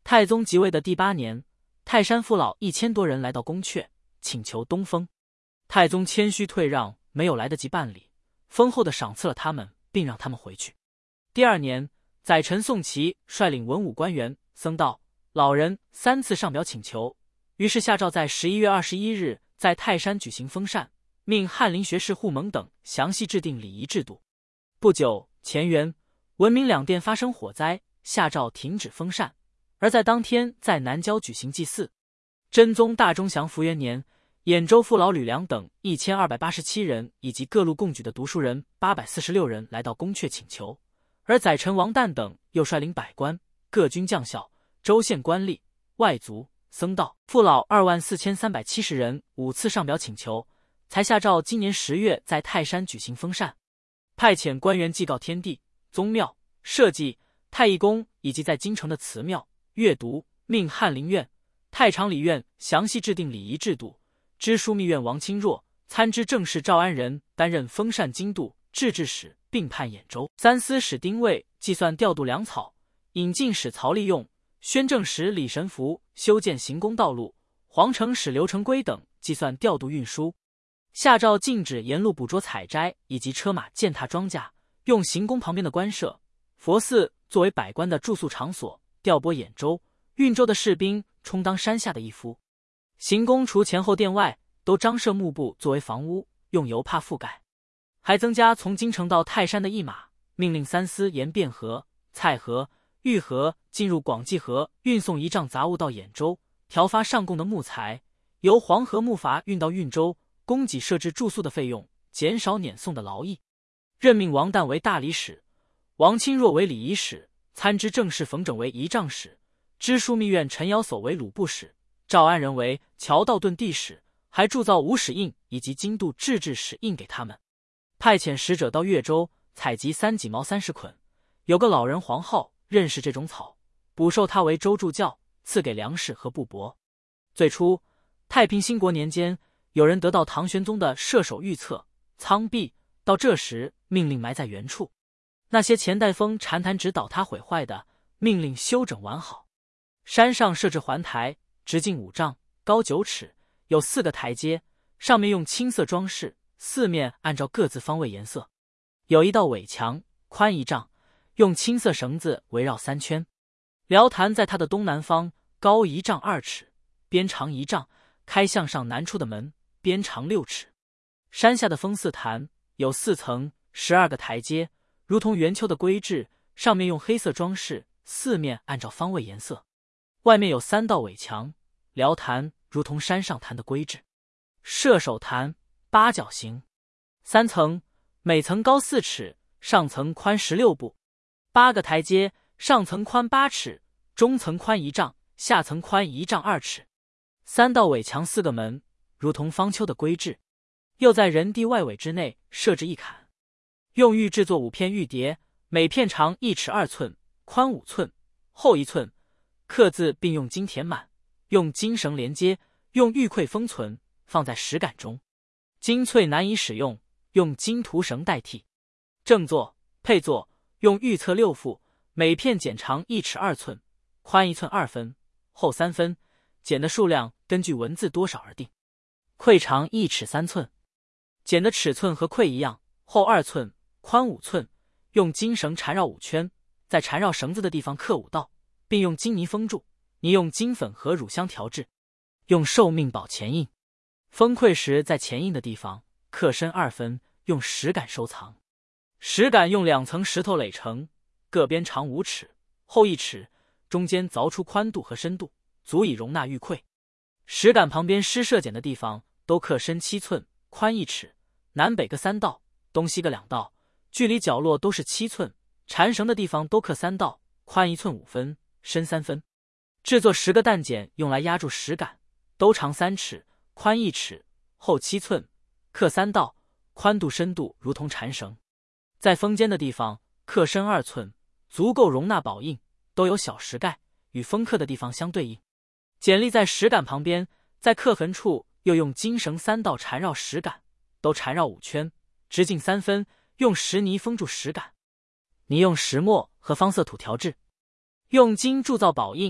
太宗即位的第8年，泰山父老1000多人来到宫阙，请求东封。太宗谦虚退让，没有来得及办理，封后的赏赐了他们，并让他们回去。第2年，宰臣宋祁率领文武官员、僧道、老人3次上表请求，于是下诏在11月21日在泰山举行封禅，命翰林学士互蒙等详细制定礼仪制度。不久，乾元、文明两殿发生火灾，下诏停止封禅，而在当天在南郊举行祭祀。真宗大中祥符元年，兖州父老吕梁等1287人以及各路贡举的读书人846人来到宫阙请求，而宰臣王旦等又率领百官、各军将校、州县官吏、外族、僧道、父老24370人5次上表请求，才下诏今年10月在泰山举行封禅，派遣官员祭告天地、宗庙、社稷、太义宫以及在京城的祠庙阅读，命翰林院、太常理院详细制定礼仪制度。知枢密院王钦若、参知政事赵安仁担任封禅京度、制置使，并判兖州3司使丁谓计算调度粮草，引进使曹利用、宣政使李神福修建行宫道路，皇城使刘成规等计算调度运输。下诏禁止沿路捕捉采摘以及车马践踏庄稼，用行宫旁边的官舍、佛寺作为百官的住宿场所，调拨兖州、运州的士兵充当山下的一夫。行宫除前后殿外都张设幕布作为房屋，用油帕覆盖，还增加从京城到泰山的驿马，命令3司沿汴河、蔡河、玉河进入广济河，运送1丈杂物到兖州，调发上贡的木材，由黄河木筏运到运州，供给设置住宿的费用，减少辇送的劳役。任命王旦为大理使，王钦若为礼仪使，参知政事冯整为仪仗使，知枢密院陈尧叟为鲁部使，赵安仁为乔道顿地使，还铸造5史印以及京度制置使印给他们。派遣使者到越州采集3己毛30捆，有个老人黄浩认识这种草，补授他为州助教，赐给粮食和布帛。最初，太平兴国年间，有人得到唐玄宗的射手御册苍壁，到这时命令埋在原处。那些钱代风禅坛直倒塌毁坏的，命令修整完好。山上设置环台，直径5丈，高9尺，有4个台阶，上面用青色装饰，四面按照各自方位颜色。有一道围墙，宽1丈，用青色绳子围绕3圈。辽坛在它的东南方，高1丈2尺，边长1丈，开向上南处的门，边长6尺。山下的封寺坛有4层，12个台阶，如同圆丘的规制，上面用黑色装饰，四面按照方位颜色。外面有3道围墙，辽坛如同山上坛的规制。射手坛8角形，3层，每层高4尺，上层宽16步，8个台阶，上层宽8尺，中层宽1丈，下层宽1丈2尺。3道围墙4个门，如同方丘的规制。又在人地外围之内设置一坎，用玉制作5片玉碟，每片长1尺2寸，宽5寸，厚1寸，刻字并用金填满，用金绳连接，用玉馈封存，放在石杆中。金粹难以使用，用金涂绳代替。正座、配座用玉册6副，每片剪长1尺2寸，宽1寸2分，厚3分，剪的数量根据文字多少而定。馈长1尺3寸，剪的尺寸和馈一样，厚2寸，宽5寸，用金绳缠绕5圈，在缠绕绳子的地方刻5道，并用金泥封住，泥用金粉和乳香调制，用寿命宝钱印。封馈时在钱印的地方刻深2分，用石杆收藏。石杆用2层石头垒成，各边长5尺，厚1尺，中间凿出宽度和深度，足以容纳玉馈。石杆旁边施设剪的地方都刻深7寸，宽1尺，南北各3道，东西各2道，距离角落都是7寸。缠绳的地方都刻3道，宽1寸5分，深3分。制作10个担剪用来压住石杆，都长3尺，宽1尺，厚7寸，刻3道，宽度深度如同缠绳。在封尖的地方刻深2寸，足够容纳宝印，都有小石盖，与封刻的地方相对应。剪立在石杆旁边，在刻痕处又用金绳3道缠绕石杆，都缠绕5圈，直径3分，用石泥封住石杆。泥用石墨和方色土调制，用金铸造宝印，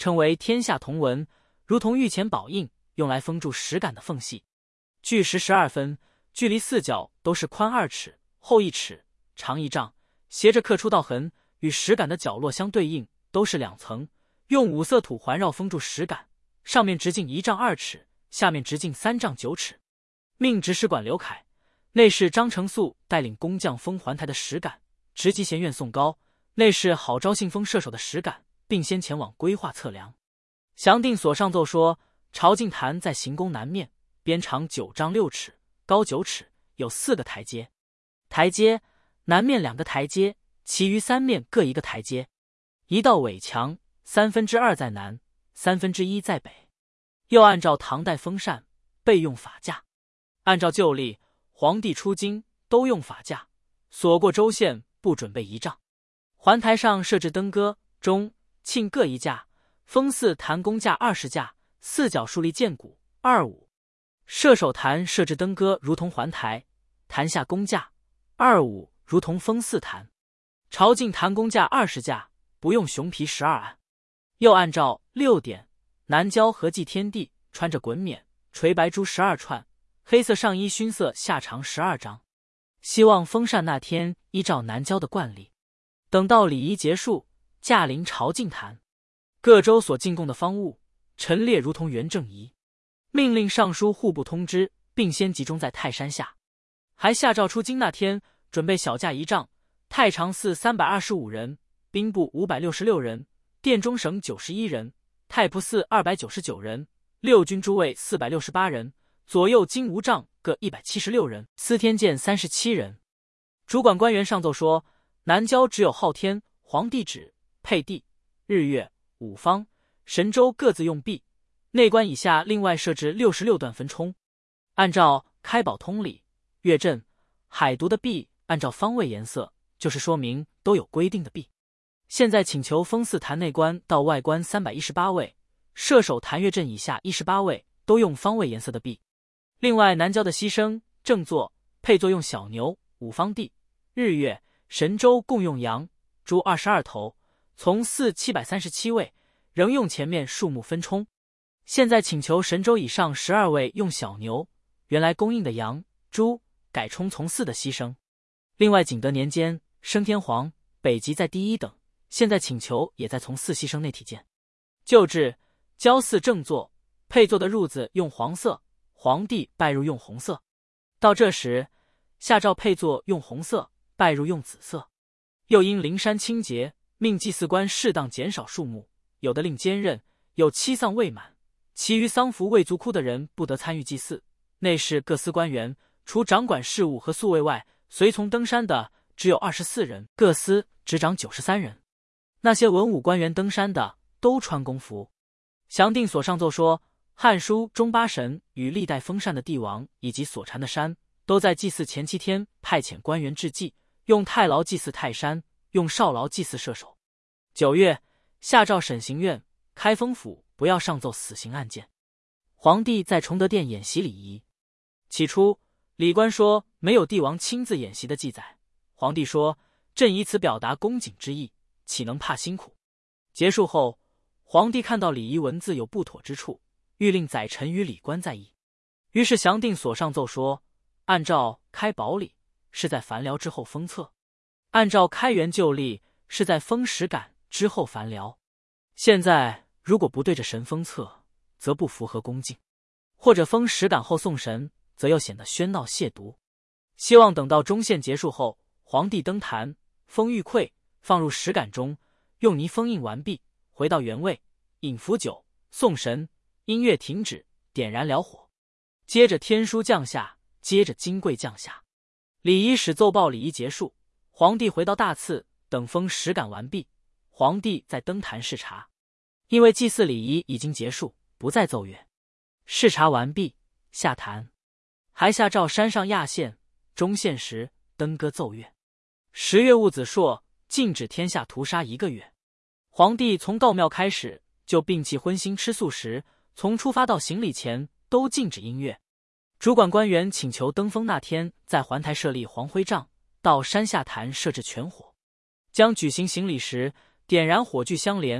称为天下同文，如同玉钱宝印，用来封住石杆的缝隙。巨石12分，距离四角都是宽2尺、厚1尺、长1丈，斜着刻出道痕，与石杆的角落相对应，都是2层，用5色土环绕封住石杆，上面直径1丈2尺，下面直径3丈9尺。命执使管刘凯、内侍张承素带领工匠封环台的石杆，直击贤院宋高。内侍郝昭信封射手的石杆，并先前往规划测量。详定所上奏说，朝觐坛在行宫南面，边长9丈6尺，高9尺，有4个台阶。台阶南面2个台阶，其余3面各1个台阶。一道尾墙2/3在南，1/3在北。又按照唐代封禅，备用法架。按照旧例，皇帝出京都用法架，所过州县不准备仪仗。环台上设置登歌、钟、磬各1架，封祀坛弓架20架，四角竖立剑鼓25。射手坛设置登歌如同环台，坛下弓架25如同封祀坛。朝觐坛弓架20架，不用熊皮12案。又按照6点，南郊合祭天地，穿着衮冕，垂白珠12串，黑色上衣熏色下长12张。希望封禅那天依照南郊的惯例，等到礼仪结束，驾临朝觐坛。各州所进贡的方物陈列如同元正仪，命令尚书户部通知，并先集中在泰山下。还下诏出京那天准备小驾仪仗，太常寺325人，兵部566人，殿中省91人，太仆寺299人，六军诸卫468人，左右金吾帐各176人，司天监37人。主管官员上奏说，南郊只有昊天、皇帝旨、配地、日月、五方、神州各自用币，内官以下另外设置66段分充。按照开宝通礼、月镇、海渎的币按照方位颜色，就是说明都有规定的币。现在请求封祀坛内官到外官318位，射手坛月镇以下18位都用方位颜色的币。另外南郊的牺牲、正座、配座用小牛、五方地、日月、神州共用羊、猪22头，从4 737位，仍用前面数目分充。现在请求神州以上12位用小牛，原来供应的羊、猪改充从4的牺牲。另外景德年间升天皇北极在第1等，现在请求也在从4牺牲内体见。旧制郊祀正座、配座的褥子用黄色，皇帝拜入用红色。到这时下诏配座用红色，拜入用紫色。又因灵山清洁，命祭祀官适当减少数目，有的令兼任，有期丧未满，其余丧服未足哭的人不得参与祭祀。内侍各司官员，除掌管事务和宿卫外，随从登山的只有24人，各司只掌93人。那些文武官员登山的都穿公服。详定所上奏说，汉书中八神与历代封禅的帝王以及所缠的山，都在祭祀前7天派遣官员致祭，用太牢祭祀泰山，用少牢祭祀射手。9月下诏审刑院、开封府不要上奏死刑案件。皇帝在崇德殿演习礼仪。起初礼官说没有帝王亲自演习的记载，皇帝说朕以此表达恭谨之意，岂能怕辛苦。结束后，皇帝看到礼仪文字有不妥之处，欲令宰臣与礼官再议。于是详定所上奏说，按照开宝礼是在凡辽之后封册，按照开元旧历是在封石杆之后凡辽。现在如果不对着神封册，则不符合恭敬；或者封石杆后送神，则又显得喧闹亵渎。希望等到中宪结束后，皇帝登坛，封玉馈，放入石杆中，用泥封印完毕，回到原位，饮符酒，送神，音乐停止，点燃燎火，接着天书降下，接着金柜降下。礼仪使奏报礼仪结束，皇帝回到大赐，等封石杆完毕，皇帝再登坛视察。因为祭祀礼仪已经结束，不再奏乐。视察完毕，下坛，还下诏山上亚县、中县时登歌奏乐。10月戊子朔，禁止天下屠杀1个月。皇帝从告庙开始就摒弃荤腥吃素食，从出发到行礼前都禁止音乐。主管官员请求登封那天在环台设立黄灰帐，到山下坛设置全火，将举行行礼时点燃火炬相连，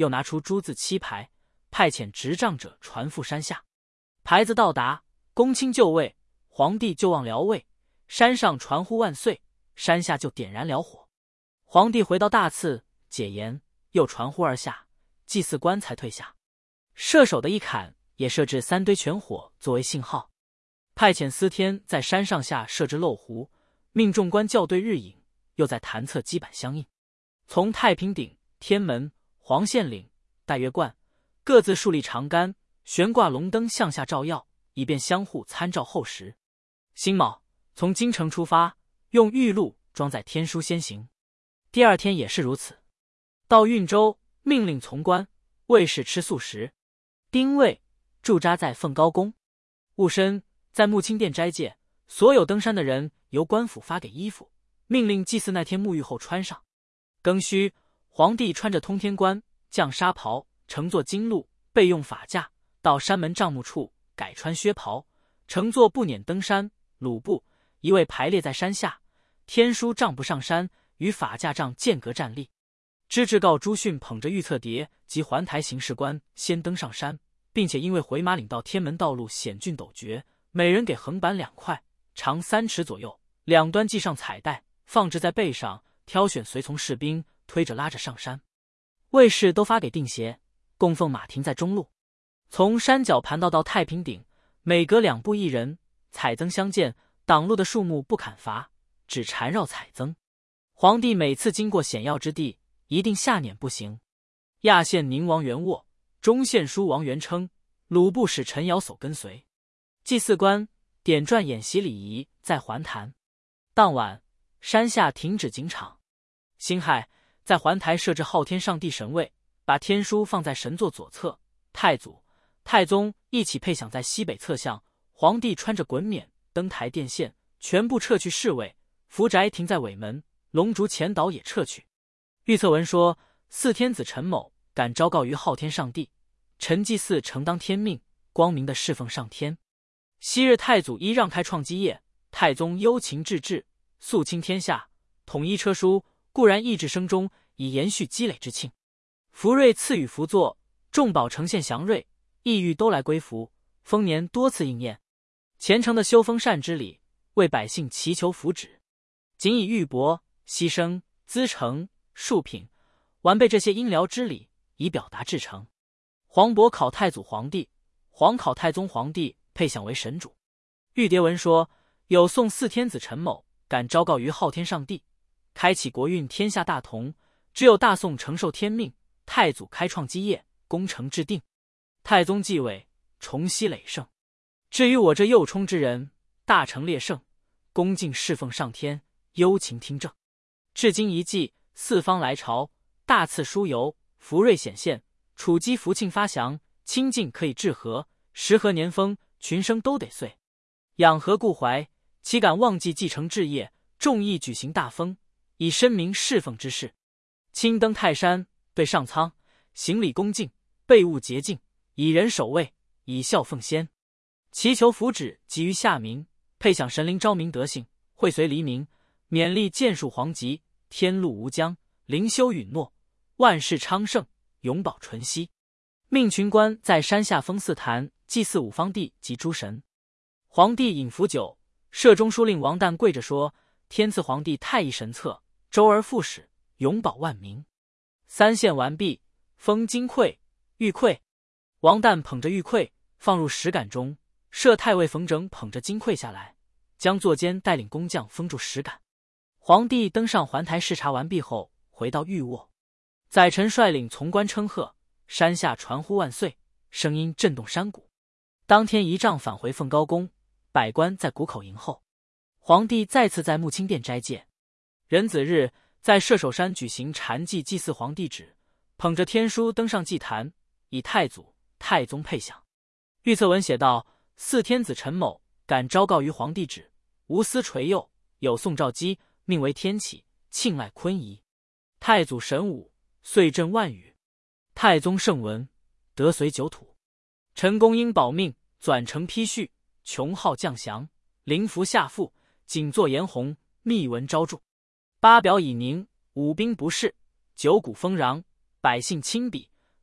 又拿出朱字7牌，派遣执杖者传赴山下。牌子到达，公卿就位，皇帝就望辽位，山上传呼万岁，山下就点燃辽火。皇帝回到大赐，解言，又传呼而下，祭祀官才退下。射手的一坎也设置3堆全火作为信号，派遣司天在山上下设置漏壶，命众官校对日影，又在坛侧基板相应。从太平顶、天门、黄县岭、岱月观各自竖立长杆，悬挂龙灯向下照耀，以便相互参照后时。辛卯，从京城出发，用玉鹿装载天书先行。第二天也是如此。到运州，命令从官卫士吃素食。丁未，驻扎在凤高宫。戊申，在木清殿斋戒，所有登山的人由官府发给衣服，命令祭祀那天沐浴后穿上。庚戌，皇帝穿着通天冠、绛纱袍，乘坐金鹿，备用法驾，到山门帐幕处改穿靴袍，乘坐步辇登山。鲁部一位排列在山下，天书帐不上山，与法驾帐间隔站立。知制告朱训捧着御册牒及环台行事官先登上山，并且因为回马岭到天门道路险峻陡绝，每人给横板2块，长3尺左右，两端系上彩带，放置在背上，挑选随从士兵推着拉着上山。卫士都发给定协，供奉马停在中路。从山脚盘道到太平顶，每隔2步1人，采增相见，挡路的树木不砍伐，只缠绕采增。皇帝每次经过险要之地，一定下辇步行。亚县宁王元渥，中县书王元称，鲁部使陈尧叟跟随。祭祀官点传演习礼仪，在环坛。当晚，山下停止警场。辛亥，在环台设置昊天上帝神位，把天书放在神座左侧，太祖、太宗一起配享在西北侧向。皇帝穿着衮冕登台殿献，全部撤去侍卫，福宅停在尾门，龙烛前导也撤去。预测文说，四天子陈某敢昭告于昊天上帝，陈祭祀承当天命，光明的侍奉上天。昔日太祖一让开创基业，太宗忧勤致治，肃清天下，统一车书，固然意志生中，以延续积累之庆。福瑞赐予福作，众宝呈现祥瑞，意欲都来归福，丰年多次应验。虔诚的修封禅之礼，为百姓祈求福祉，仅以玉帛、牺牲、资成、庶品完备这些阴疗之礼，以表达至诚。黄渤考太祖皇帝，黄考太宗皇帝，配享为神主。玉牒文说，有宋四天子陈某敢昭告于昊天上帝，开启国运，天下大同，只有大宋承受天命，太祖开创基业，功成制定，太宗继位，重熙累盛。至于我这幼冲之人，大成烈盛，恭敬侍奉上天，忧勤听政。至今一祭，四方来朝，大赐书邮，福瑞显现，处基福庆发祥，清净可以治和，时和年丰，群生都得岁。养和固怀，岂敢忘记继承志业，众议举行大封，以申明侍奉之事。亲登泰山，对上苍，行礼恭敬，备物洁净，以人守卫，以孝奉先。祈求福祉，给予下民，配享神灵昭明德性，会随黎明，勉励建树皇极，天禄无疆，灵修允诺，万事昌盛，永保淳熙。命群官在山下封祀坛，祭祀五方帝及诸神。皇帝饮符酒，摄中书令王旦跪着说：天赐皇帝太乙神策，周而复始，永保万民。三献完毕，封金匮、玉匮。王旦捧着玉匮放入石杆中，摄太尉冯整捧着金匮下来，将坐监带领工匠封住石杆。皇帝登上环台视察完毕后，回到御卧。宰臣率领从官称贺，山下传呼万岁，声音震动山谷。当天仪仗返回凤高宫，百官在谷口迎候。皇帝再次在木清殿斋戒。壬子日，在射手山举行禅祭，祭祀皇帝旨，捧着天书登上祭坛，以太祖、太宗配享。预测文写道：四天子陈某敢昭告于皇帝旨，无私垂佑，有宋赵姬，命为天启，庆赖坤仪。太祖神武，岁震万宇；太宗圣文，得随九土。陈公应保命，转承批叙，穷号降降，灵符下覆，锦作颜红，密文昭著。八表已宁，五兵不仕，九谷丰穰，百姓亲鄙，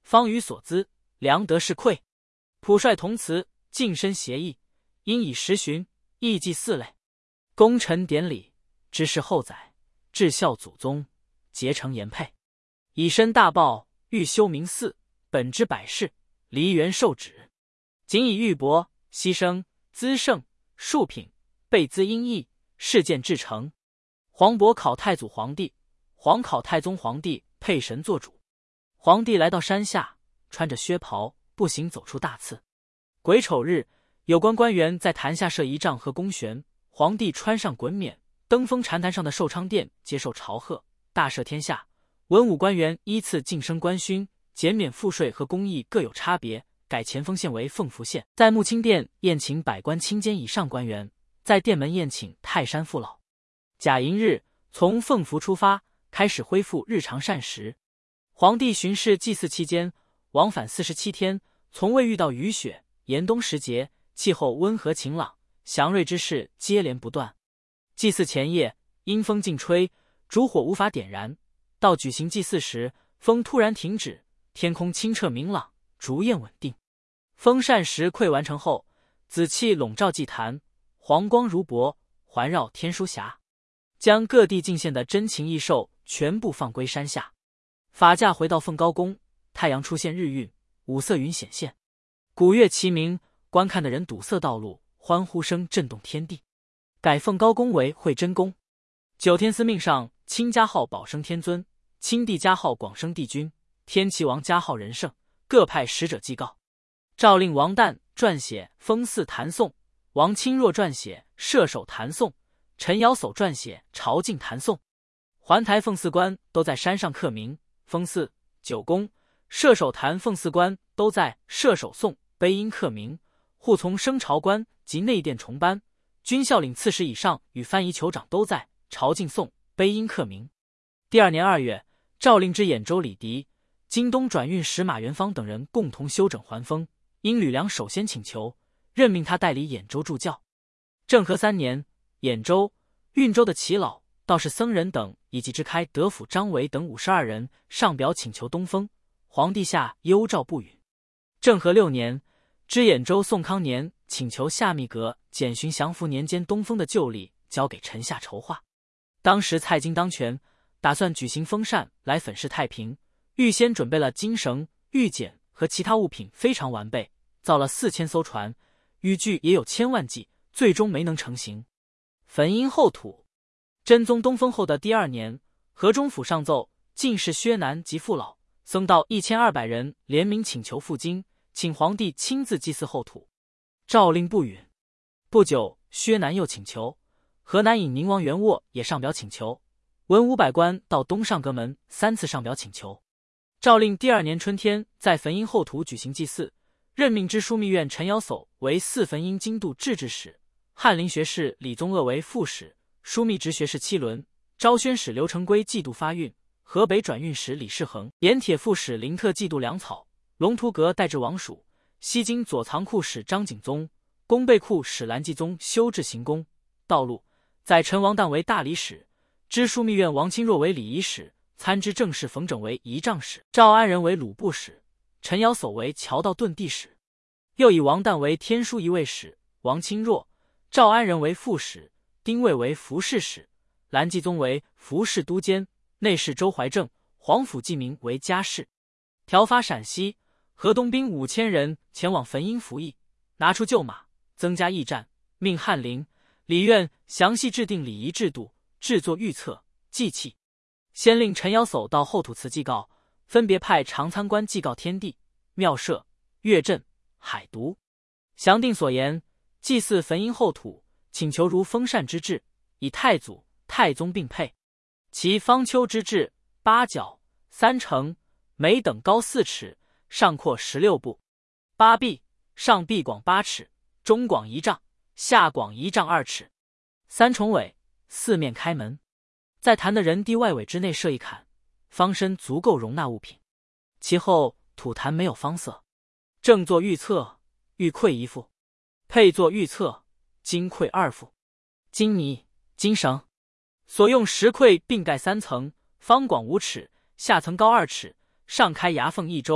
方于所资，良得是馈。普率同祠，净身协议，应以10旬，议祭4类。功臣典礼，知事后载，至孝祖宗，结成言配。以身大报，欲修明寺，本之百事，梨园受旨。仅以玉帛、牺牲、资盛、庶品，备资殷义，事件至诚。黄渤考太祖皇帝，黄考太宗皇帝配神做主。皇帝来到山下，穿着靴袍，步行走出大祠。癸丑日，有关官员在坛下设仪仗和弓弦，皇帝穿上衮冕，登封禅坛上的寿昌殿，接受朝贺，大赦天下。文武官员依次晋升官勋，减免赋税和公役各有差别，改前锋县为凤福县。在穆清殿宴请百官卿监以上官员，在殿门宴请泰山父老。甲寅日，从凤福出发，开始恢复日常膳食。皇帝巡视祭祀期间，往返47天，从未遇到雨雪。严冬时节，气候温和晴朗，祥瑞之事接连不断。祭祀前夜，阴风劲吹，烛火无法点燃。到举行祭祀时，风突然停止，天空清澈明朗，烛焰稳定。封禅石馈完成后，紫气笼罩祭坛，黄光如帛，环绕天书匣，将各地进献的珍禽异兽全部放归山下。法驾回到凤高宫，太阳出现日晕，五色云显现，鼓乐齐鸣，观看的人堵塞道路，欢呼声震动天地。改凤高宫为惠真宫。9天司命上，清加号保生天尊，清帝加号广生帝君，天齐王加号仁圣，各派使者祭告。诏令王旦撰写封祀坛颂，王钦若撰写射手坛颂，陈尧叟撰写朝觐坛颂。环台奉祀官都在山上刻名，封祀、九宫、射手坛奉祀官都在射手颂碑音刻名，护从升朝官及内殿重班、军校领刺史以上与藩仪酋长都在朝觐颂碑音刻名。第2年2月，诏令知兖州李迪、京东转运使马元芳等人共同修整还封，因吕梁首先请求，任命他代理兖州助教。政和3年，兖州、运州的耆老、道士僧人等以及知开德府张伟等52人上表请求东封，皇帝下幽诏不允。政和6年，知兖州宋康年请求下密阁检寻祥符年间东封的旧例，交给臣下筹划。当时蔡京当权，打算举行封禅来粉饰太平，预先准备了金绳、玉简和其他物品非常完备，造了4000艘船，渔具也有1000万计，最终没能成行。焚阴后土。真宗东封后的第2年，河中府上奏，进士薛南及父老、僧道1200人联名请求赴京，请皇帝亲自祭祀后土。诏令不允。不久，薛南又请求，河南尹宁王元渥也上表请求，文武百官到东上阁门3次上表请求。诏令第2年春天在焚阴后土举行祭祀，任命知枢密院陈尧叟为祀焚阴京度制置使，翰林学士李宗鄂为副使，枢密直学士7轮，昭宣使刘成规季度发运，河北转运使李世恒、盐铁副使林特季度粮草，龙图阁代治王署，西京左藏库使张景宗，工备库使蓝继宗修治行宫、道路，载陈王旦为大理使，知枢密院王钦若为礼仪使，参知政事冯整为仪仗使，赵安仁为鲁部使，陈尧叟为桥道顿地使。又以王旦为天书仪卫使，王钦若、赵安仁为副使，丁谓为服侍使，蓝继宗为服侍都监，内侍周怀正、黄甫纪明为家事。调发陕西、河东兵5000人前往焚阴服役，拿出旧马，增加驿站，命翰林、礼院详细制定礼仪制度，制作预册、祭器。先令陈尧叟到后土祠祭告，分别派常参官祭告天地、庙社、岳镇、海渎。详定所言，祭祀焚阴后土，请求如封禅之制，以太祖、太宗并配。其方丘之制，8角3城，每等高4尺，上阔16步，8壁，上壁广8尺，中广1丈，下广1丈2尺，3重尾，4面开门。在坛的人地外围之内设一坎，方身足够容纳物品。其后土坛没有方色。正作御册，玉馈1副，配作御册，金馈2副，金泥、金绳。所用石馈并盖3层，方广5尺，下层高2尺，上开牙缝1周，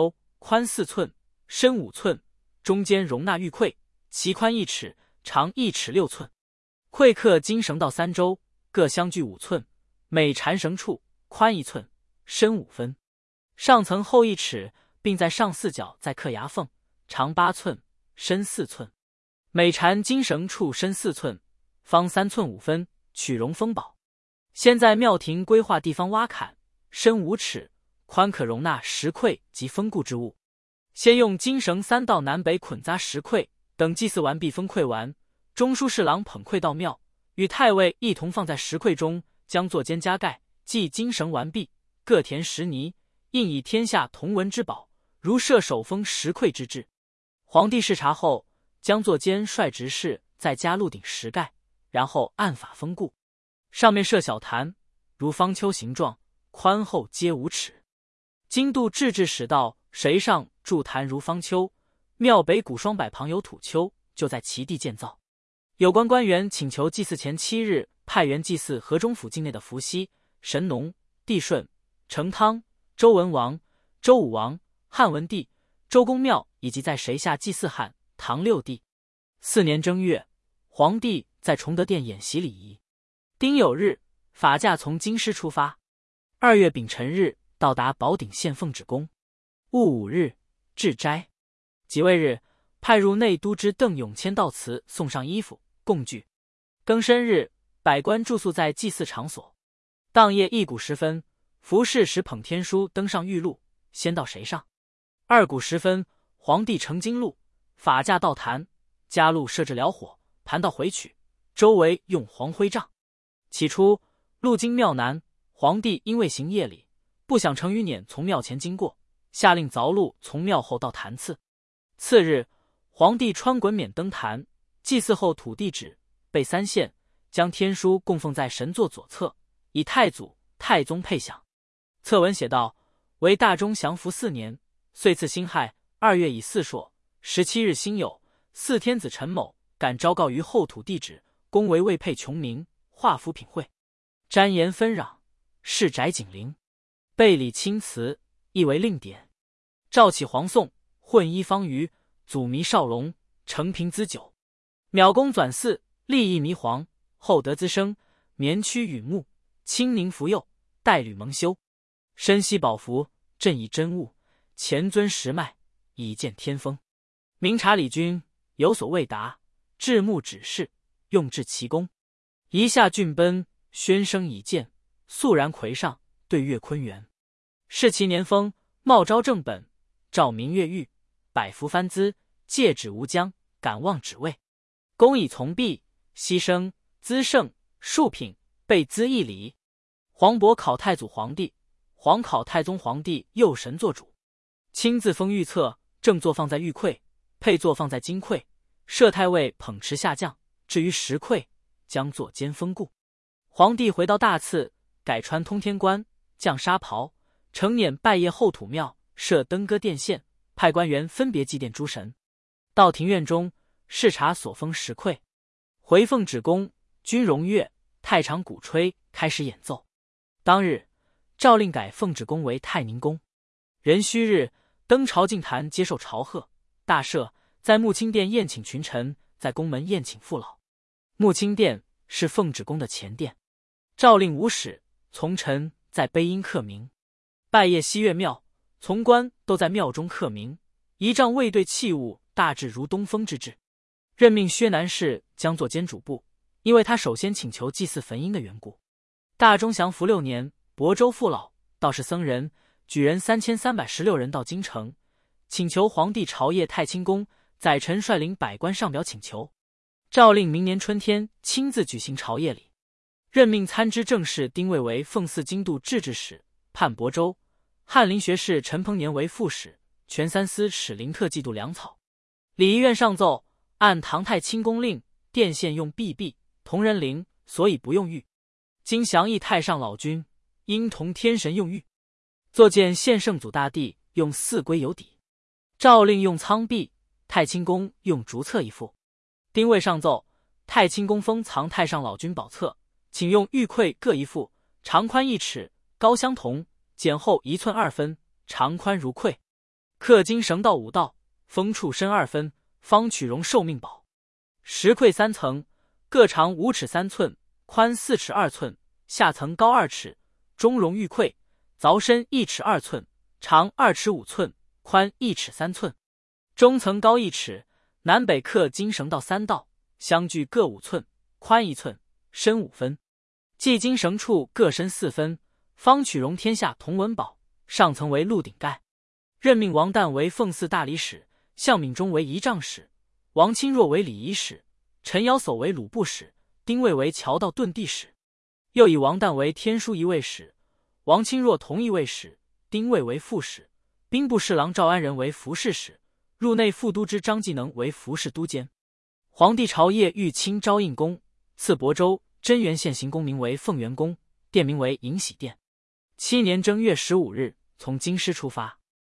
宽4寸，深5寸，中间容纳玉馈，其宽1尺，长1尺6寸。馈刻金绳道3周，各相距5寸，每缠绳处宽1寸，深5分。上层厚1尺，并在上4角再刻牙缝，长8寸，深4寸。每缠金绳处深4寸，方3寸5分，取容封宝。先在庙庭规划地方挖坎，深5尺，宽可容纳石馈及封固之物。先用金绳3道南北捆扎石馈，等祭祀完毕封馈完，中书侍郎捧馈到庙，与太尉一同放在石馈中，将座间加盖，系金绳完毕，各填石泥，印以天下同文之宝，如设手封石馈之制。皇帝视察后，将座间率执事再加鹿顶石盖，然后按法封固。上面设小坛，如方丘形状，宽厚皆5尺。经度制置使道谁上筑坛如方丘，庙北谷双柏旁有土丘，就在其地建造。有关官员请求祭祀前7日派员祭祀河中府境内的伏羲、神农、帝舜、成汤、周文王、周武王、汉文帝、周公庙以及在谁下祭祀汉、唐6帝。4年正月，皇帝在崇德殿演习礼仪。丁酉日，法驾从京师出发。2月丙辰日，到达宝鼎县奉旨宫。戊午日，置斋。己未日，派入内都之邓永谦到祠送上衣服、供具。庚申日，百官住宿在祭祀场所。当夜1鼓时分，服侍时捧天书登上玉鹿，先到谁上。2鼓时分，皇帝乘金鹿，法驾到坛，加鹿设置燎火，盘道回取，周围用黄灰帐。起初，路经庙南，皇帝因为行夜礼，不想乘于辇从庙前经过，下令凿路从庙后到坛次。次日，皇帝穿衮冕登坛，祭祀后吐地旨，备3献，将天书供奉在神座左侧，以太祖、太宗配享。册文写道：为大中祥符4年，岁次辛亥2月乙巳朔17日辛酉，4天子陈某敢昭告于后土地旨，公为未配穷民，画符品绘，瞻言纷攘，市宅景陵，备礼钦辞，亦为令典。诏启黄宋，混衣方舆，祖弥少龙，承平资久。邈公转嗣，立义弥黄，厚德滋生，绵曲允穆，清宁福佑，代履蒙修。身悉宝符，朕以真物，前尊实脉，以见天风。明察李君有所未达，至目指示，用至其功。一下郡奔，宣声以见，肃然魁上，对月坤元。是其年丰，茂昭正本，照明月玉，百福翻姿，戒指无疆，敢望指位。公以从毕，牺牲资圣庶品，备资义礼。皇伯考太祖皇帝，皇考太宗皇帝右神做主，亲自封御册，正座放在玉馈，配座放在金馈，摄太尉捧持下降，至于石馈，将座间封固。皇帝回到大赐，改穿通天冠，降纱袍，乘辇拜谒后土庙，设登歌殿献，派官员分别祭奠诸神。到庭院中，视察所封石馈。回奉旨宫，军容乐，太常鼓吹，开始演奏。当日，诏令改奉旨宫为太宁宫。壬戌日，登朝敬坛接受朝贺。大赦，在穆清殿宴请群臣，在宫门宴请父老。穆清殿是奉旨宫的前殿。诏令武使、从臣在碑音刻名。拜谒西岳庙，从官都在庙中刻名。仪仗卫队器物大致如东风之制。任命薛南氏将做监主簿，因为他首先请求祭祀坟茔的缘故。大中祥符6年，亳州父老、道士僧人、举人3316人到京城，请求皇帝朝谒太清宫，宰臣率领百官上表请求。诏令明年春天亲自举行朝谒礼。任命参知政事丁谓为奉祀京度制置使，判亳州；翰林学士陈鹏年为副使，全三司使林特季度粮草。礼仪院上奏，按唐太清宫令，殿县用璧璧、铜人灵，所以不用玉。今详议太上老君，应同天神用玉。作见献圣祖大帝用4龟有底。诏令用苍璧，太清宫用竹册一副。丁未上奏，太清宫封藏太上老君宝册，请用玉馈各一副，长宽1尺，高相同，简厚1寸2分，长宽如馈。 氪金绳道5道，锋处深2分，方取容寿命宝。石馈3层，各长5尺3寸，宽4尺2寸，下层高2尺，中容玉馈，凿深1尺2寸，长2尺5寸，宽1尺3寸，中层高1尺，南北氪金绳道3道，相距各5寸，宽1寸，深5分。系金绳处各深4分，方取容天下同文宝，上层为鹿顶盖。任命王旦为奉祀大理使，向敏中为仪仗使，王钦若为礼仪使，陈尧叟为鲁部使，丁谓为桥道遁地使。又以王旦为天书仪卫使，王钦若同仪卫使，丁谓为副使，兵部侍郎赵安仁为服侍使，入内副都之张继能为服侍都监。皇帝朝谒御亲昭应宫，赐亳州真源县行宫名为凤元宫，殿名为迎喜殿。7年正月15日从京师出发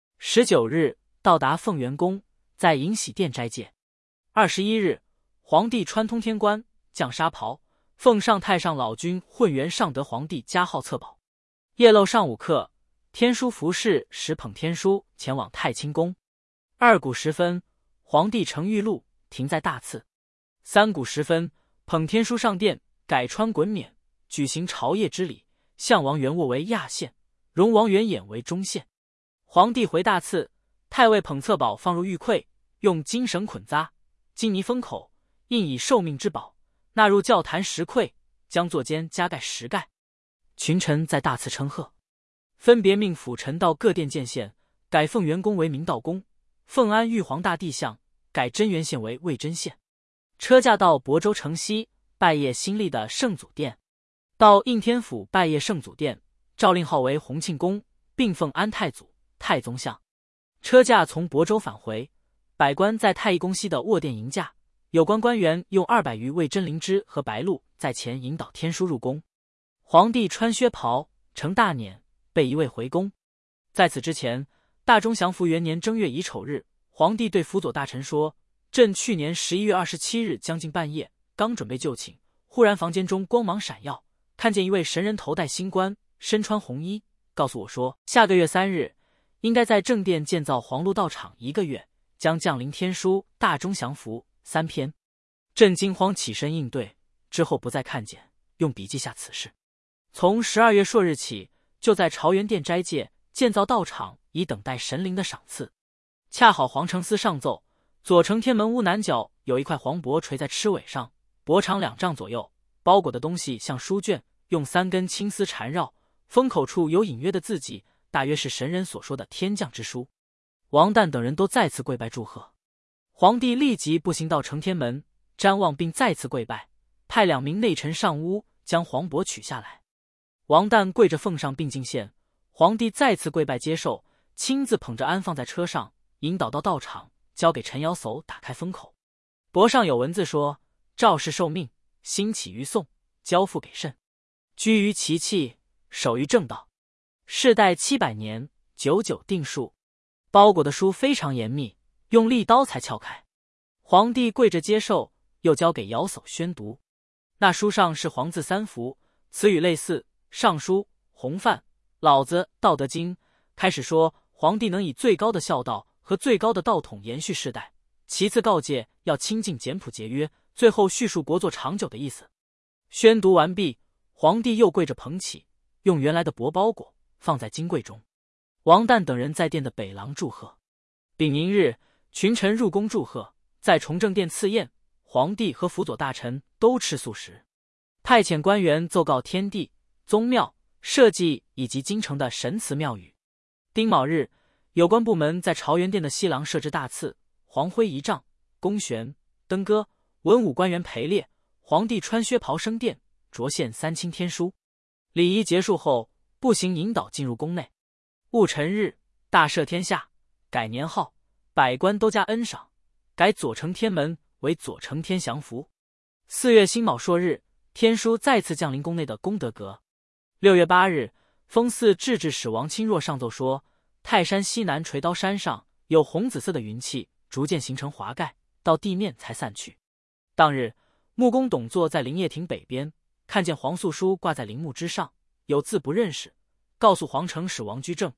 ，19日到达凤元宫，在迎喜殿斋戒。21日，皇帝穿通天冠，降纱袍，奉上太上老君混元上德皇帝加号册宝。夜漏上午课，天书服侍使捧天书前往太清宫。2鼓时分，皇帝乘玉鹿停在大次。3鼓时分，捧天书上殿，改穿衮冕，举行朝谒之礼，相王元渥为亚县，容王元衍为中县。皇帝回大次，太尉捧册宝放入玉馈，用金绳捆扎，金泥封口，印以寿命之宝，纳入教坛石馈，将座间加盖10盖。群臣在大次称贺，分别命辅臣到各殿见献，改凤元宫为明道宫，奉安玉皇大帝像，改真源县为魏真县。车驾到亳州城西拜谒新立的圣祖殿，到应天府拜谒圣祖殿，诏令号为弘庆宫，并奉安太祖、太宗像。车驾从亳州返回，百官在太乙宫西的卧殿迎驾，有关官员用200余位真灵芝和白鹿在前引导天书入宫。皇帝穿靴袍，乘大辇，备一位回宫。在此之前，大中祥符元年正月乙丑日，皇帝对辅佐大臣说：“朕去年11月27日将近半夜，刚准备就寝，忽然房间中光芒闪耀，看见一位神人头戴星冠，身穿红衣，告诉我说，下个月3日应该在正殿建造黄鹿道场1个月，将降临天书大中祥符3篇。”朕惊慌起身应对，之后不再看见，用笔记下此事。从12月朔日起，就在朝元殿斋戒，建造道场，以等待神灵的赏赐。恰好皇承司上奏，左承天门屋南角有一块黄帛垂在螭尾上，帛长2丈左右，包裹的东西像书卷，用3根青丝缠绕，封口处有隐约的字迹，大约是神人所说的天降之书。王旦等人都再次跪拜祝贺。皇帝立即步行到承天门，瞻望并再次跪拜，派2名内臣上屋将黄帛取下来。王旦跪着奉上并进献，皇帝再次跪拜接受，亲自捧着安放在车上，引导到道场，交给陈尧叟打开封口。帛上有文字说：“赵氏受命，兴起于宋，交付给慎，居于其器，守于正道，世代700年，久久定数。”包裹的书非常严密，用利刀才撬开。皇帝跪着接受，又交给尧叟宣读。那书上是黄字3幅，词语类似《尚书》《洪范》《老子》《道德经》，开始说皇帝能以最高的孝道和最高的道统延续世代，其次告诫要清净简朴节约，最后叙述国祚长久的意思。宣读完毕，皇帝又跪着捧起，用原来的帛包裹，放在金柜中。王旦等人在殿的北廊祝贺。丙寅日，群臣入宫祝贺，在崇政殿赐宴，皇帝和辅佐大臣都吃素食。派遣官员奏告天地、宗庙、社稷以及京城的神祠庙宇。丁卯日，有关部门在朝元殿的西廊设置大祀，黄辉仪仗，弓弦、登歌，文武官员陪列，皇帝穿靴袍升殿，着献3清天书。礼仪结束后，步行引导进入宫内。戊辰日，大赦天下，改年号，百官都加恩赏，改左承天门为左承天祥符。4月辛卯朔日，天书再次降临宫内的功德阁。6月8日，封祀制置使王钦若上奏说，泰山西南垂刀山上有红紫色的云气，逐渐形成华盖，到地面才散去。当日，木工董座在灵业亭北边，看见黄素书挂在陵墓之上，有字不认识，告诉皇城使王居正。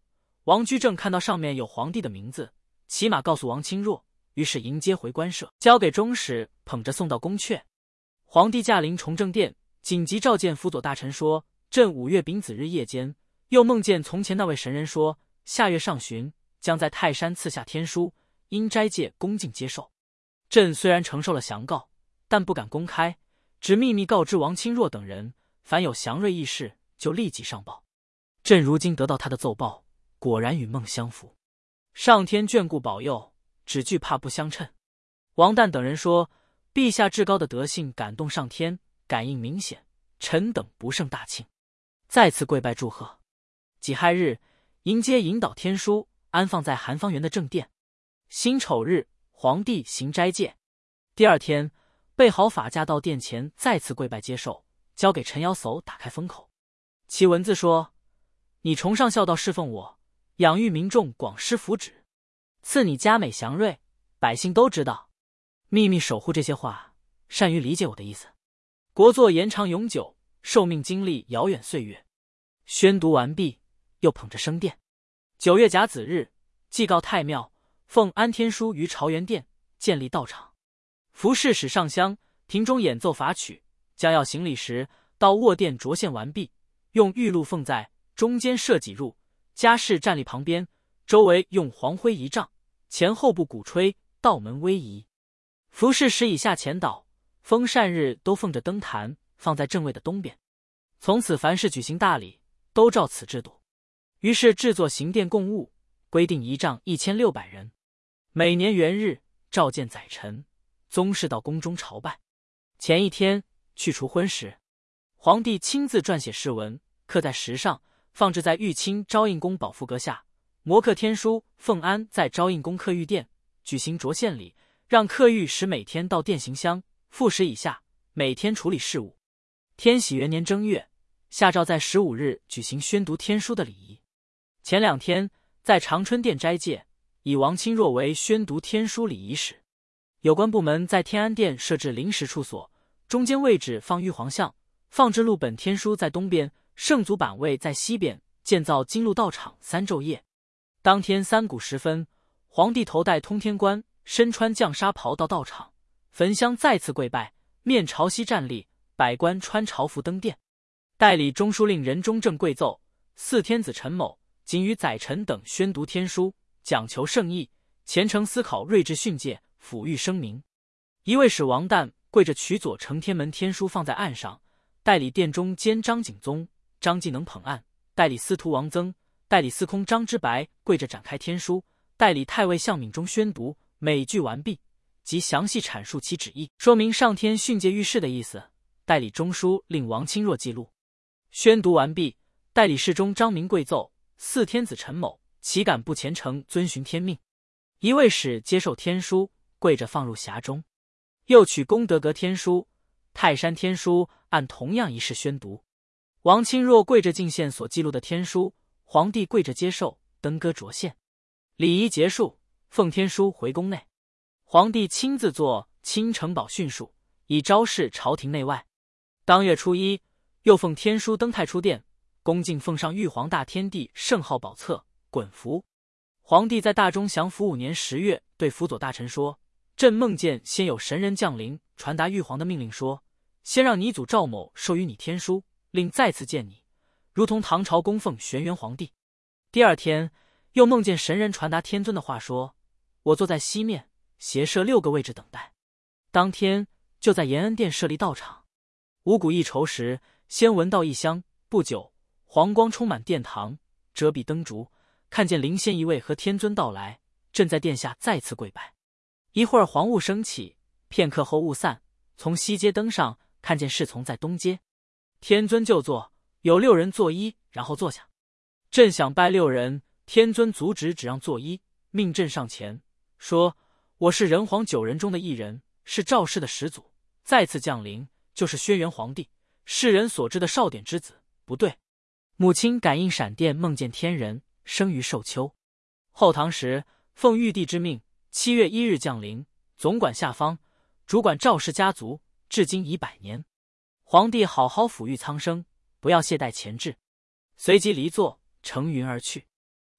王居正看到上面有皇帝的名字，骑马告诉王钦若，于是迎接回官舍，交给中使，捧着送到宫阙。皇帝驾临崇政殿，紧急召见辅佐大臣说：朕5月丙子日夜间，又梦见从前那位神人说，下月上旬将在泰山赐下天书，应斋戒恭敬接受。朕虽然承受了降告，但不敢公开，只秘密告知王钦若等人，凡有祥瑞异事，就立即上报。朕如今得到他的奏报，果然与梦相符。上天眷顾保佑，只惧怕不相称。王旦等人说，陛下至高的德性感动上天，感应明显，臣等不胜大庆，再次跪拜祝贺。己亥日，迎接引导天书，安放在韩方园的正殿。辛丑日，皇帝行斋戒。第二天，备好法驾到殿前，再次跪拜接受，交给陈瑶叟打开封口。其文字说：你崇尚孝道，侍奉我，养育民众，广施福祉，赐你佳美祥瑞，百姓都知道，秘密守护这些话，善于理解我的意思。国祚延长永久，寿命经历遥远岁月。宣读完毕，又捧着升殿。9月甲子日，祭告太庙，奉安天书于朝元殿，建立道场。服侍使上香，庭中演奏法曲，将要行礼时，到卧殿着线完毕，用玉鹿奉在，中间设几入，家士站立旁边，周围用黄灰仪仗，前后部鼓吹，道门威仪。服侍时以下前导，封禅日都奉着灯坛，放在正位的东边。从此凡是举行大礼，都照此制度。于是制作行殿供物，规定仪仗1600人。每年元日，召见宰臣，宗室到宫中朝拜。前一天去除婚时，皇帝亲自撰写誓文，刻在石上，放置在玉清昭应宫宝符阁下。摩刻天书，奉安在昭应宫刻玉殿，举行着线礼，让刻玉使每天到殿行香，复时以下，每天处理事务。天禧元年正月，下诏在15日举行宣读天书的礼仪。前2天在长春殿斋戒，以王钦若为宣读天书礼仪使。有关部门在天安殿设置临时处所，中间位置放玉皇像，放置录本天书在东边，圣祖版位在西边，建造金鹿道场3昼夜。当天3鼓时分，皇帝头戴通天冠，身穿绛纱袍到道场，焚香再次跪拜，面朝西站立，百官穿朝服登殿。代理中书令任中正跪奏：4天子陈某仅与宰臣等宣读天书，讲求圣意，虔诚思考，睿智训诫，抚育声明。一位使王旦跪着取左承天门天书放在案上，代理殿中监张景宗、张继能捧案，代理司徒王增、代理司空张之白跪着展开天书，代理太尉向敏中宣读，每句完毕，即详细阐述其旨意，说明上天训诫御示的意思。代理中书令王钦若记录。宣读完毕，代理侍中张明跪奏：4天子陈某岂敢不虔诚遵循天命？一位使接受天书，跪着放入匣中。又取功德阁天书、泰山天书，按同样仪式宣读。王钦若跪着敬献所记录的天书，皇帝跪着接受，登歌着线。礼仪结束，奉天书回宫内。皇帝亲自作钦城堡训述，以昭示朝廷内外。当月初1，又奉天书登太初殿，恭敬奉上玉皇大天帝圣号宝册、衮符。皇帝在大中祥符5年10月对辅佐大臣说：朕梦见先有神人降临，传达玉皇的命令说，先让你祖赵某授予你天书，令再次见你，如同唐朝供奉玄元皇帝。第2天又梦见神人传达天尊的话说，我坐在西面，斜设6个位置等待。当天就在延恩殿设立道场。五鼓一筹时，先闻到异香，不久黄光充满殿堂，遮蔽灯烛，看见灵仙一位和天尊到来，朕在殿下再次跪拜。一会儿黄雾升起，片刻后雾散，从西街登上，看见侍从在东街。天尊就坐，有6人作揖，然后坐下。朕想拜6人，天尊阻止，只让作揖，命朕上前，说：我是仁皇9人中的1人，是赵氏的始祖，再次降临，就是轩辕皇帝，世人所知的少典之子，不对。母亲感应闪电，梦见天人，生于寿丘。后唐时，奉玉帝之命，7月1日降临，总管下方，主管赵氏家族，至今已100年。皇帝好好抚育苍生，不要懈怠前志。随即离座，乘云而去。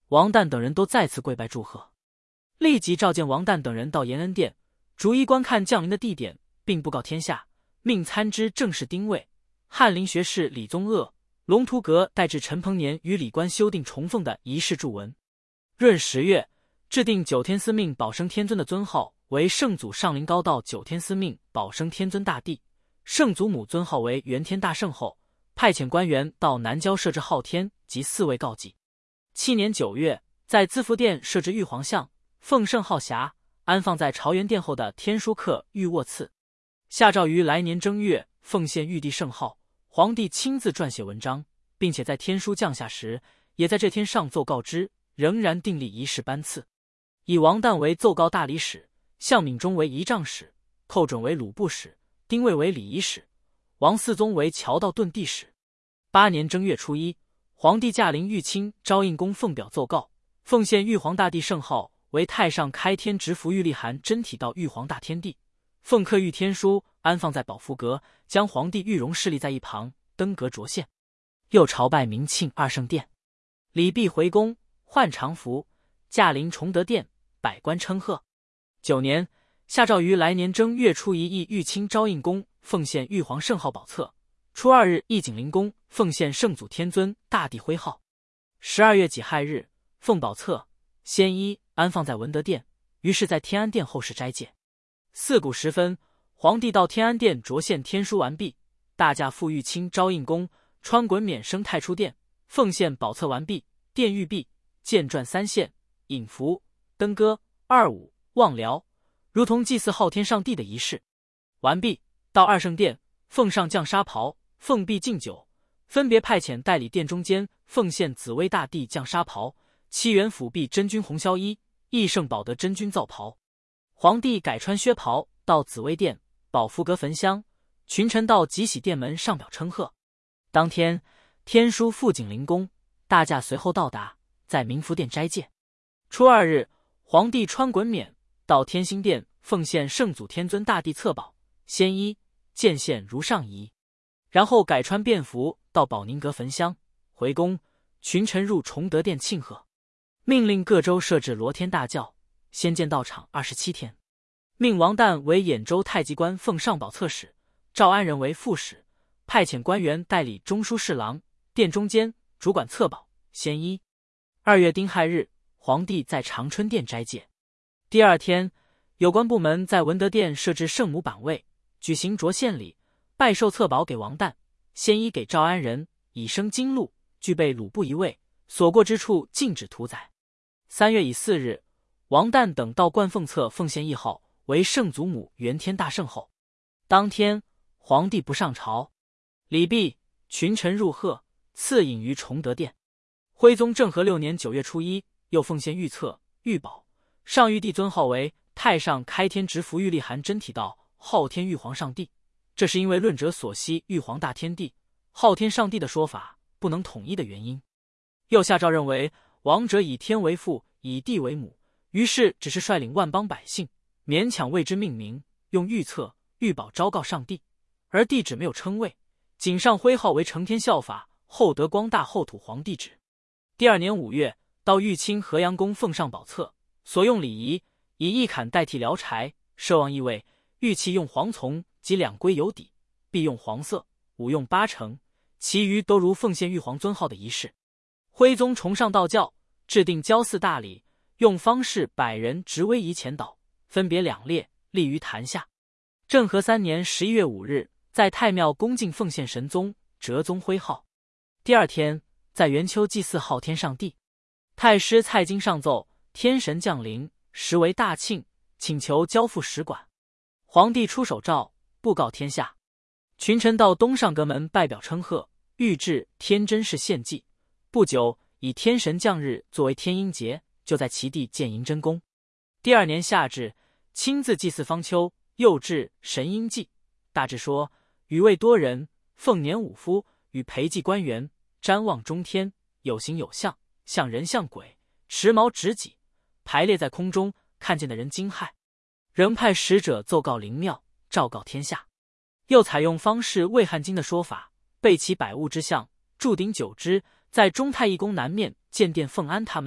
王旦等人都再次跪拜祝贺，立即召见王旦等人到延恩殿，逐一观看降临的地点，并布告天下，命参知正式丁未、翰林学士李宗鄂、龙图阁代至陈鹏年与李官修订重奉的仪式注文。闰10月，制定九天司命保生天尊的尊号为圣祖上灵高道九天司命保生天尊大帝，圣祖母尊号为元天大圣后，派遣官员到南郊设置昊天及4位告祭。7年9月，在资福殿设置玉皇像，奉圣号匣，安放在朝元殿后的天书课玉卧次。下诏于来年正月奉献玉帝圣号，皇帝亲自撰写文章，并且在天书降下时，也在这天上奏告之，仍然订立仪式颁赐。以王旦为奏告大理使，向敏中为仪仗使，寇准为鲁部使，丁未为礼仪使，王嗣宗为侨道顿地使。8年正月初1，皇帝驾临玉清昭应宫奉表奏告，奉献玉皇大帝圣号为太上开天直符玉历函真体道玉皇大天帝，奉刻玉天书安放在宝福阁，将皇帝玉容侍立在一旁，登阁着献。又朝拜明庆二圣殿，礼毕回宫，换常服，驾临崇德殿，百官称贺。9年，下诏于来年正月初1诣玉清昭应宫奉献玉皇圣号宝册，初2日诣景灵宫奉献圣祖天尊大帝徽号。12月己亥日，奉宝册、仙衣安放在文德殿，于是在天安殿后室斋戒。4鼓时分，皇帝到天安殿着献天书完毕，大驾赴玉清昭应宫，穿衮冕升太初殿，奉献宝册完毕，殿玉毕，见传3献，引符、登歌、二舞、望辽，如同祭祀昊天上帝的仪式。完毕，到二圣殿，奉上降纱袍，奉毕敬酒，分别派遣代理殿中间奉献紫薇大帝降纱袍，七元辅弼真君红绡衣，义圣保德真君皂袍。皇帝改穿靴袍，到紫薇殿、宝福阁焚香，群臣到吉禧殿门上表称贺。当天，天书赴景灵宫，大驾随后到达，在明福殿斋戒。初2日，皇帝穿衮冕，到天心殿奉献圣祖天尊大帝册宝、仙衣、见献如上仪，然后改穿便服，到宝宁阁焚香，回宫，群臣入崇德殿庆贺。命令各州设置罗天大教，先建道场27天。命王旦为兖州太极官奉上宝册使，赵安仁为副使，派遣官员代理中书侍郎、殿中监，主管册宝、仙衣。2月丁亥日，皇帝在长春殿斋戒。第2天，有关部门在文德殿设置圣母版位，举行着献礼，拜授册宝给王旦，仙衣给赵安仁，以升金禄，具备鲁部一位，所过之处禁止屠宰。3月4日，王旦等到冠奉册奉献谥号为圣祖母元天大圣后。当天，皇帝不上朝，礼毕，群臣入贺，赐饮于崇德殿。徽宗政和6年9月初1，又奉献玉册、玉宝，上玉帝尊号为太上开天直符玉历函真体道昊天玉皇上帝。这是因为论者所悉玉皇大天帝、昊天上帝的说法不能统一的原因。又下诏认为王者以天为父，以地为母，于是只是率领万邦百姓，勉强为之命名，用玉册、玉宝昭告上帝，而帝旨没有称谓，仅上徽号为承天效法，厚德光大后土皇帝旨。第2年5月，到玉清河阳宫奉上宝册，所用礼仪以一坎代替辽柴，奢望意味，玉器用黄从及2龟有底，必用黄色，武用8成，其余都如奉献玉皇尊号的仪式。徽宗崇尚道教，制定郊祀大礼，用方士100人执威仪前导，分别2列，立于坛下。政和3年11月5日，在太庙恭敬奉献神宗、哲宗徽号。第2天，在元丘祭祀昊天上帝。太师蔡京上奏，天神降临，实为大庆，请求交付使馆。皇帝出手诏，布告天下。群臣到东上阁门拜表称贺，御制天真氏献祭。不久，以天神降日作为天阴节，就在其地建迎真宫。第2年夏至，亲自祭祀方丘，又制神阴祭。大致说，与位多人，奉年5夫，与陪祭官员，瞻望中天，有形有相，像人像鬼，持矛执戟，排列在空中，看见的人惊骇。仍派使者奏告灵庙，昭告天下。又采用方士魏汉经的说法，备其百物之象，铸鼎9只，在中太义宫南面建殿奉安他们，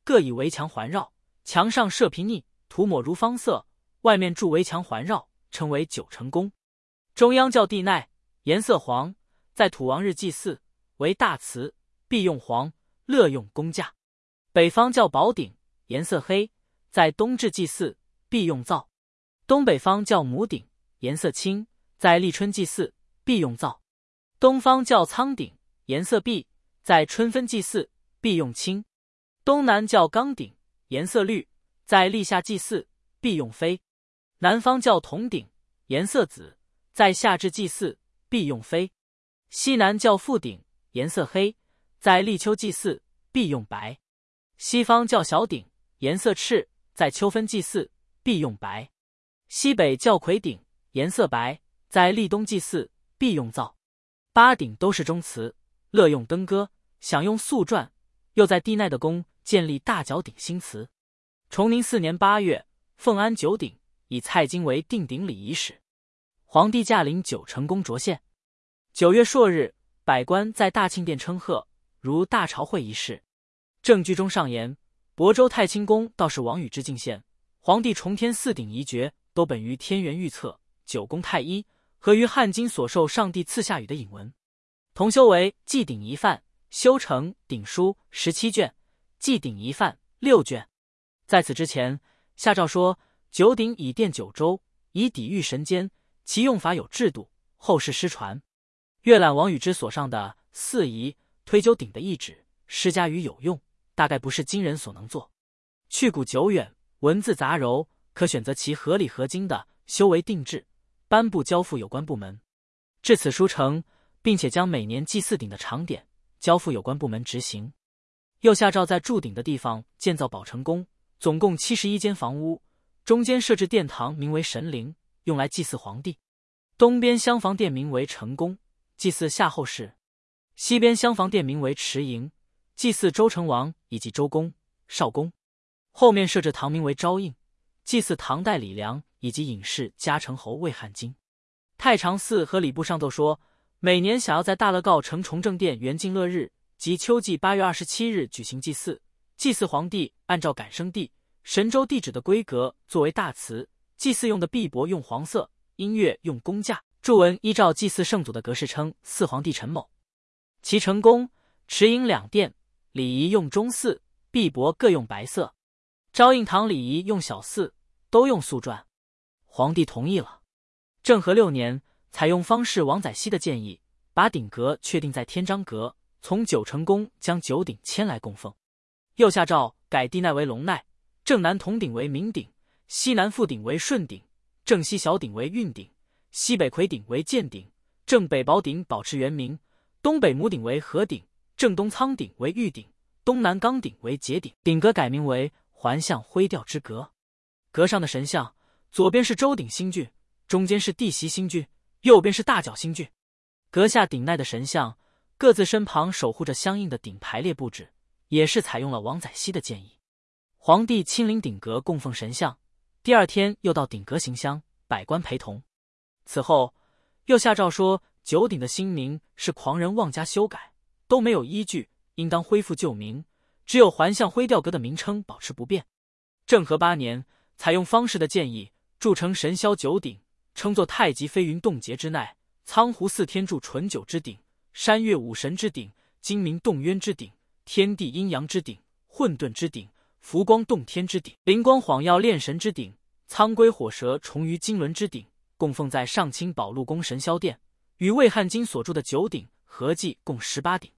各以围墙环绕，墙上设皮腻，涂抹如方色，外面筑围墙环绕，称为九成宫。中央叫地奈，颜色黄，在土王日祭祀，为大祠，必用黄，乐用公架。北方叫宝鼎，颜色黑，在冬至祭祀，必用灶。东北方叫母鼎，颜色青，在立春祭祀，必用灶。东方叫苍鼎，颜色碧，在春分祭祀，必用青。东南叫刚鼎，颜色绿，在立夏祭祀，必用飞。南方叫铜鼎，颜色紫，在夏至祭祀，必用飞。西南叫覆鼎，颜色黑，在立秋祭祀，必用白。西方叫小鼎，颜色赤，在秋分祭祀，必用白。西北叫魁鼎，颜色白，在立冬祭祀，必用灶。八鼎都是中祠，乐用登歌，享用素传，又在地奈的宫建立大角鼎新祠。崇宁4年8月，奉安九鼎，以蔡京为定鼎礼仪使。皇帝驾临九成宫着献。9月朔日，百官在大庆殿称贺，如大朝会议事。正居中上言，亳州太清宫道士王宇之进献，皇帝重天4鼎遗诀，都本于天元预测，九宫太一，合于汉经所受上帝赐下雨的引文。同修为祭鼎一范，修成鼎书17卷，祭鼎一范6卷。在此之前，下诏说九鼎以奠九州，以抵御神间，其用法有制度，后世失传。阅览王宇之所上的4仪推究鼎的意旨，施加于有用，大概不是今人所能做。去古久远，文字杂糅，可选择其合理合经的，修为定制，颁布交付有关部门。至此书成，并且将每年祭祀鼎的常典交付有关部门执行。又下诏在筑鼎的地方建造宝成宫，总共71间房屋，中间设置殿堂，名为神灵，用来祭祀皇帝。东边厢房殿名为成宫，祭祀夏后氏；西边厢房殿名为池营，祭祀周成王以及周公、少公。后面设置堂名为昭应，祭祀唐代李良以及隐士嘉诚侯魏汉经。太常寺和礼部上奏说，每年想要在大乐告成崇正殿元敬乐日及秋季8月27日举行祭祀，祭祀皇帝按照感生帝、神州地址的规格作为大祠，祭祀用的碧帛用黄色，音乐用公架，注文依照祭祀圣祖的格式称祀皇帝陈某。其成宫、池营2殿，礼仪用中祀，碧帛各用白色。昭应堂礼仪用小祀，都用素篆。皇帝同意了。政和6年，采用方士王载熙的建议，把鼎阁确定在天章阁，从九成宫将九鼎迁来供奉。又下诏改地奈为龙奈，正南铜鼎为明鼎，西南副鼎为顺鼎，正西小鼎为运鼎，西北魁鼎为建鼎，正北宝鼎保持原名，东北母鼎为和鼎，正东苍鼎为玉鼎，东南刚鼎为节鼎。鼎阁改名为环象灰调之阁。阁上的神像，左边是周鼎星君，中间是地袭星君，右边是大角星君。阁下鼎内的神像，各自身旁守护着相应的鼎排列布置，也是采用了王载熙的建议。皇帝亲临鼎阁供奉神像，第2天又到鼎阁行香，百官陪同。此后又下诏说，九鼎的新名是狂人妄加修改，都没有依据，应当恢复旧名，只有环象灰调阁的名称保持不变。政和8年，采用方士的建议，铸成神霄九鼎，称作太极飞云洞劫之奈、苍湖四天柱纯九之鼎、山岳五神之鼎、精明洞渊之鼎、天地阴阳之鼎、混沌之鼎、浮光洞天之鼎、灵光晃耀炼神之鼎、苍龟火蛇重于金轮之鼎，供奉在上清宝禄宫神霄殿，与魏汉经所铸的九鼎合计共18鼎。